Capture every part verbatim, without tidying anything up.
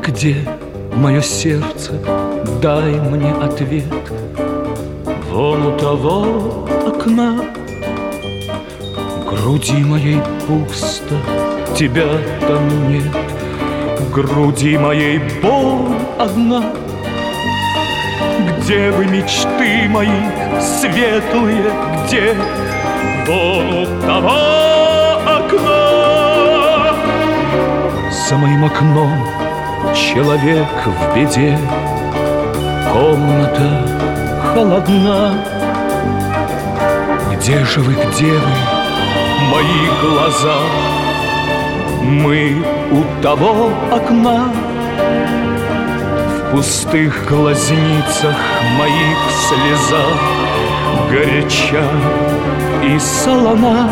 Где мое сердце? Дай мне ответ. Вон у того окна. Груди моей пусто, тебя там нет. Груди моей боль одна. Где вы, мечты мои светлые, где? Вон у того окна. За моим окном человек в беде. Комната холодна. Где же вы, где вы, мои глаза? Мы у того окна. В пустых глазницах моих слеза горяча и солона.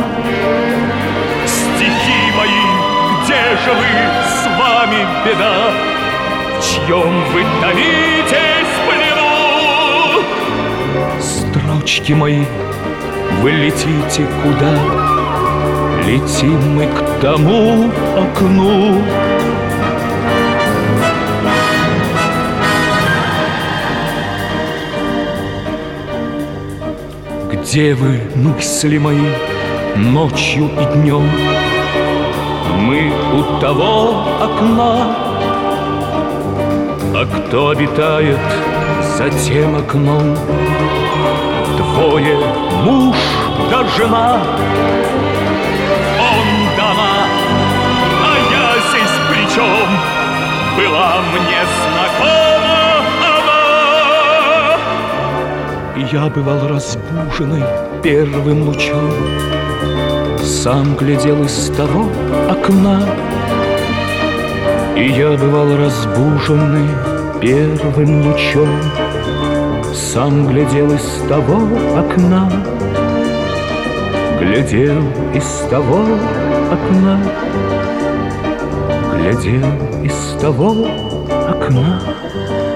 Стихи мои, где же вы, с вами беда? В чьем вы томитесь плену? Строчки мои, вы летите куда? Летим мы к тому окну. Где вы, мысли мои, ночью и днем? Мы у того окна. А кто обитает за тем окном? Двое, муж да жена. Он дома, а я здесь при чем? Была мне знакома она. И я бывал разбуженный первым лучом. Сам глядел из того окна. И я бывал разбуженный первым лучом. Сам глядел из того окна. Глядел из того окна. Глядел из того окна.